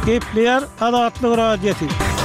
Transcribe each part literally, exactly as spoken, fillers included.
Gepleyer Adatlyk Radiosu.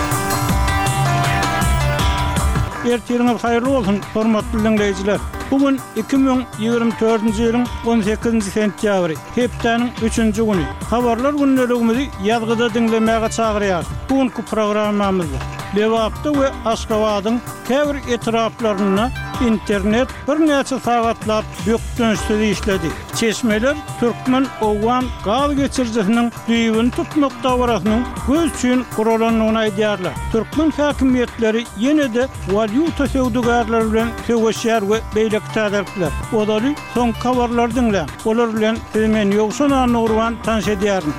Ertirňiz haýyrly bolsun, hormatly dinleýijiler. Bugün iki bin ýygrimi dördünji ýylyň on sekizinji sentýabry, hepdeniň üçünji güni. Habarlar günneligimizi ýazgyda dinlemäge çagyrýar. Bugünkü programmamyzda Lewapda we Aşgabatyň käbir etraplaryna internet bir neçe sagatlap dökdünçli işledi. Çeşmeler Türkmen Owan gaz geçirjisiniň düýbüni tutmakda barasynyň göz üçin gurulanyny aýdýarlar. Türkmen häkimetleri ýene-de valyuta sewdugärleri bilen söwüşýär we beýleki täderler. Odaly soň habarlar dinlän. Olar bilen hemen ýogşan urwan tanış edýärin.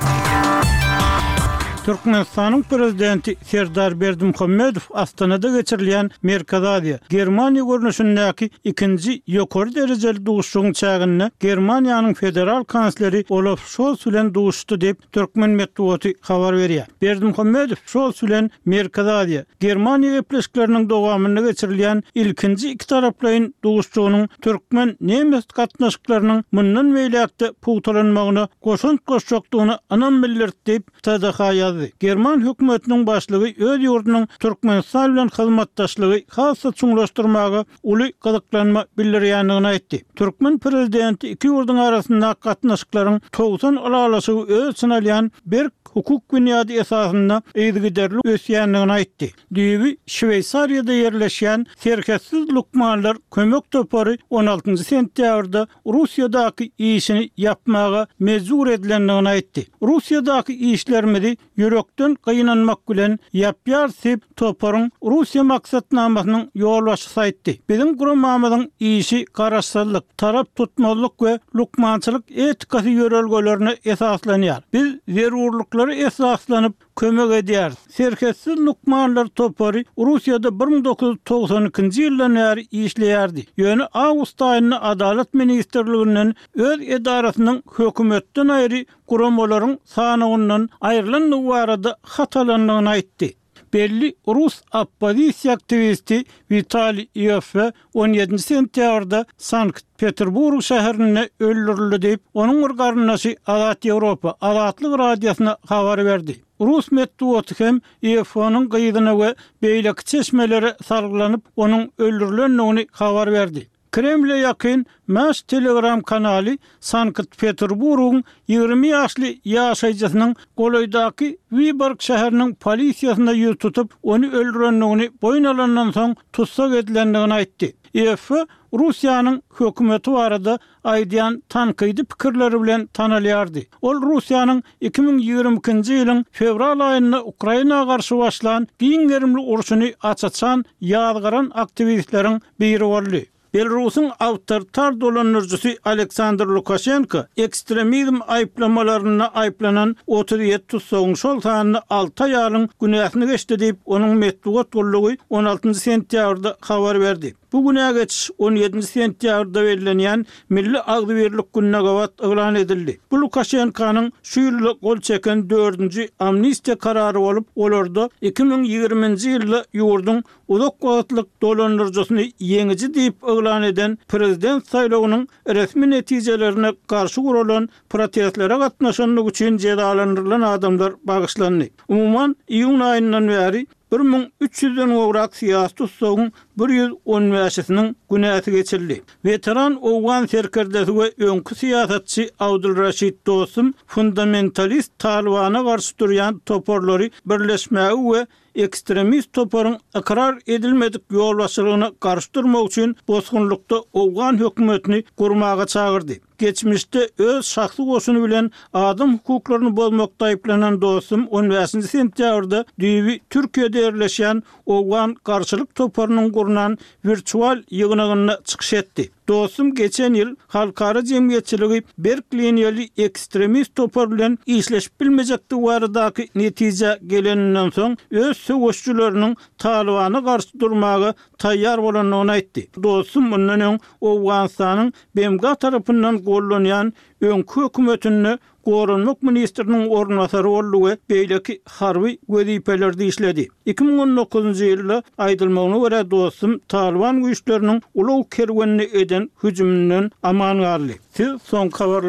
Türkmenistanyň prezidenti Serdar Berdimuhammedow Astanada geçirilen Merkez Aziýa Germaniýa görnüşindäki ikinji ýokary derejeli duguşçuň çägine Germaniýanyň federal kansleri Olaf Scholz bilen duguşdy dep Türkmen medeniýeti habar berýär. Berdimuhammedow Scholz bilen Merkez Aziýa Germaniýa gepleşikleriniň dowamyny geçirilen ilkinji iki taraplyň duguşçunyň Türkmen nemes gatnaşyklarynyň mundan meýlekde puwtalanmagyna goşun goşjokdygyny anam bildirip T D H German hökümetiniň başlygy öz ýurdunyň Türkmenistan bilen hyzmatdaşlygy hassa çuňlaşdyrmagy uly gazaklanma bildirýändigini aýtdy. Türkmen prezidenti iki ýurduň arasynda gatnaşyklaryň togsan alalaşygy öz için alýan bir hukuk bünyady esasynda eýdigiderli ösýändigini aýtdy. Düýbi Şweýsariýada ýerleşýän serketsiz lukmanlar kömek topary on altynji sentýabrda Russiýadaky işini yapmaga mezur edilendigini aýtdy. Russiýadaky işlerimizi yürekden kıyınanmak bilen yapyar sip toparın Rusya maksatnamasynyň ýol başçysy aýtdy. Bizim guramamyzyň işi garaşsyzlyk, tarap tutmalyk we lukmançylyk etikasy ýörelgelerine esaslanýar. Biz zerurlyklary esaslanyp kömek edýär. Serketsiz lukmanlar topary Russiýada bir min dokuz ýuz togsan ikinji ýyldan bäri işleýärdi. Ýöne awgust aýyna Adalet ministrliginden öz edarasynyň hökümetden aýry guramalaryň sanagynyň aýrylan barada hatalandygyny aýtdy. Belli Rus oppozisiýa aktivisti Vitali Iyoffe on ýedinji sentýabrda Sankt-Peterburg şäherinde öldürildi diýip onuň bir garyndaşy Azat Ýewropa Azatlyk radiosyna habar berdi. Rus medeniýeti hem Iyoffe'niň gyýdyna we beýleki çeşmelere sargylanyp onuň öldürilendigini habar berdi. Kreml'e yakın Maş Telegram kanaly Sankt-Peterburg'un ýygrimi ýaşly ýaşaýjysynyň Goloýdaky Vyborg şäheriniň polisiýasyna ýüz tutup onu öldürendigini boyun alandan soň tutsak edilendigini aýtdy. E F Russiýanyň hökümeti barada aýdýan tankydy pikirleri bilen tanalýardy. Ol Russiýanyň iki bin ýygrimi ikinji ýylyň fevral aýynda Ukrainaga garşy başlanan giňerimli urşuny açaçan ýazgaran aktivistleriň biri boldy. Belarusyň awtoritar dolanjysy Aleksandr Lukashenko ekstremizm aýplamalaryna aýplanan otuz ýedi tutsagyň şol sanyny alty ýylyň günäsini geçdi diýip onuň medeniýet bollugy on altynji sentýabrda habar berdi. Bu günä geçiş on ýedinji sentýabrda belirlenýän Milli Agzybirlik gününe gowat eglan edildi. Bu Lukashenkonyň şu ýyly gol çeken dördünji amnistiýa karary bolup, olarda iki bin ýygrimiňji ýylda ýurdun uzak wagtlyk dolanjysyny ýeňiji diýip eglan eden prezident saýlawynyň resmi netijelerine garşy gurulan protestlere gatnaşanlyk üçin jezalandyrylan adamlar bagyşlandy. Umumyň iýun aýyndan bäri bir min üç ýüzden gowrak syýasy tutsagyň bir ýüz on beşisiniň günäsi geçirildi. Veteran Owan serkerdesi we öňkü syýasatçy Abdulraşid Dostum fundamentalist Talibana garşy durýan toporlary birleşmägi we ekstremist toparyň ikrar edilmedik ýol başçylygyna garşy durmak üçin bosgunlukda Owgan hökümetini gurmaga çagyrdy. Geçmişte öz şahsy goşuny bilen adam hukuklaryny bozmakda aýplanan Dostum on beşinji sentýabrda düýbi Türkiýede ýerleşýän Owgan garşylyk toparynyň gurunan virtual ýygynyna çykyş etdi. Dostum geçen ýyl halkara jemgyýetçiligi Berkliniýaly ekstremist topar bilen işleşip bilmejekdi baradaky netije geleninden soň öz söwüşçüleriniň Talibana garşy durmagy taýýar bolanyny aýtdy. Dostum mundan öň Owganistanyň B M G tarapyndan gollanýan öňkü hökümetini Gorunluk ministrinin ornatary boldy beýleki harby wezipelerde işledi. iki bin on dokuzunji ýylda aýdylmagyna görä Dostum Taliban güýçleriniň uluw kerwenini eden hüjümünden aman garly. Siz soň habar